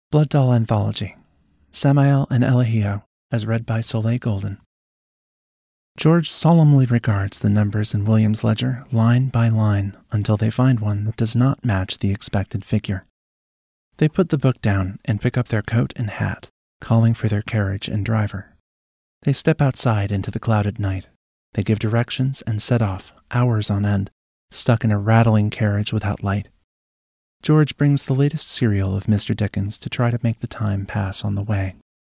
Blood Doll Anthology, Samael and Elahio, as read by Soleil Golden. George solemnly regards the numbers in William's ledger line by line until they find one that does not match the expected figure. They put the book down and pick up their coat and hat, calling for their carriage and driver. They step outside into the clouded night. They give directions and set off, hours on end, stuck in a rattling carriage without light. George brings the latest serial of Mr. Dickens to try to make the time pass on the way.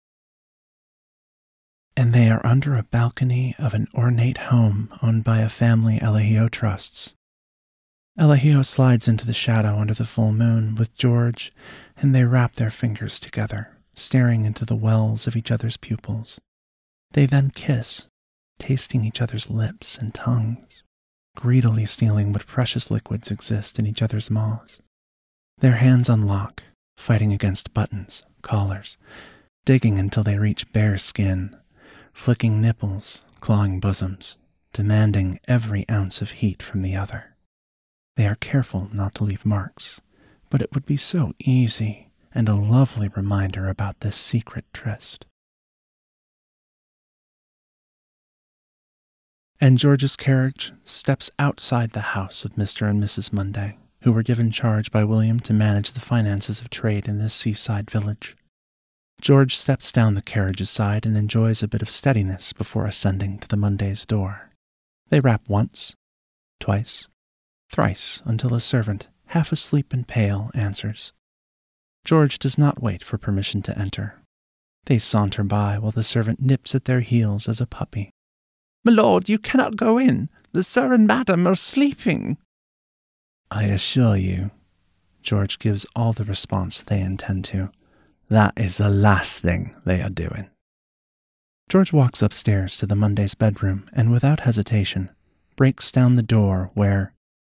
And they are under a balcony of an ornate home owned by a family Elahio trusts. Elahio slides into the shadow under the full moon with George, and they wrap their fingers together, staring into the wells of each other's pupils. They then kiss, tasting each other's lips and tongues, greedily stealing what precious liquids exist in each other's maws. Their hands unlock, fighting against buttons, collars, digging until they reach bare skin, flicking nipples, clawing bosoms, demanding every ounce of heat from the other. They are careful not to leave marks, but it would be so easy and a lovely reminder about this secret tryst. And George's carriage steps outside the house of Mr. and Mrs. Munday, who were given charge by William to manage the finances of trade in this seaside village. George steps down the carriage's side and enjoys a bit of steadiness before ascending to the Munday's door. They rap once, twice, thrice, until a servant, half asleep and pale, answers. George does not wait for permission to enter. They saunter by while the servant nips at their heels as a puppy. "My lord, you cannot go in. The sir and madam are sleeping." I assure you, George gives all the response they intend to. That is the last thing they are doing. George walks upstairs to the Munday's bedroom and without hesitation breaks down the door where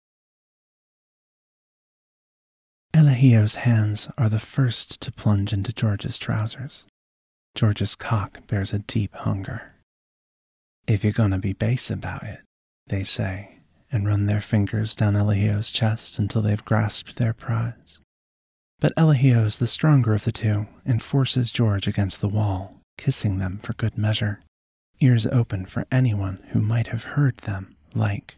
Elahio's hands are the first to plunge into George's trousers. George's cock bears a deep hunger. If you're going to be base about it, they say, and run their fingers down Elahio's chest until they've grasped their prize. But Elahio is the stronger of the two and forces George against the wall, kissing them for good measure, ears open for anyone who might have heard them, like.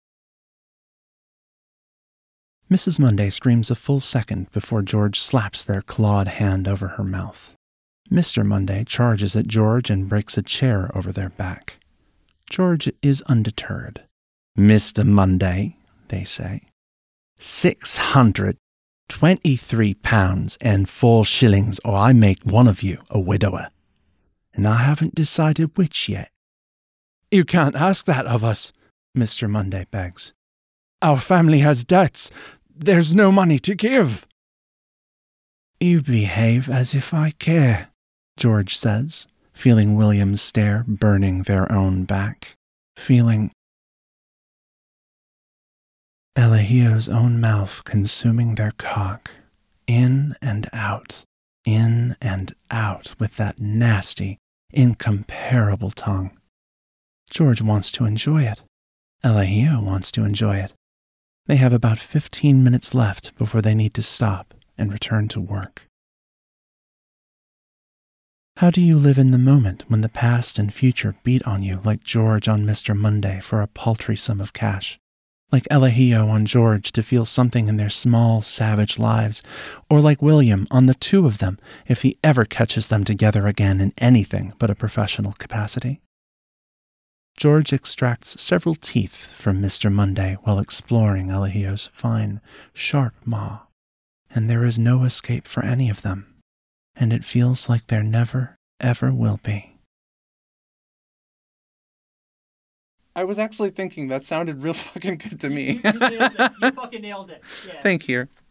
Mrs. Munday screams a full second before George slaps their clawed hand over her mouth. Mr. Munday charges at George and breaks a chair over their back. George is undeterred. "Mr. Munday," they say, £623 and 4 shillings, or I make one of you a widower. And I haven't decided which yet." "You can't ask that of us," Mr. Munday begs. "Our family has debts. There's no money to give." "You behave as if I care," George says, feeling William's stare burning their own back, feeling Elahio's own mouth consuming their cock, in and out with that nasty, incomparable tongue. George wants to enjoy it. Elahio wants to enjoy it. They have about 15 minutes left before they need to stop and return to work. How do you live in the moment when the past and future beat on you like George on Mr. Munday for a paltry sum of cash? Like Elahio on George to feel something in their small, savage lives, or like William on the two of them if he ever catches them together again in anything but a professional capacity? George extracts several teeth from Mr. Munday while exploring Elahio's fine, sharp maw, and there is no escape for any of them. And it feels like there never, ever will be. I was actually thinking that sounded real fucking good to me. You fucking nailed it. Yeah. Thank you.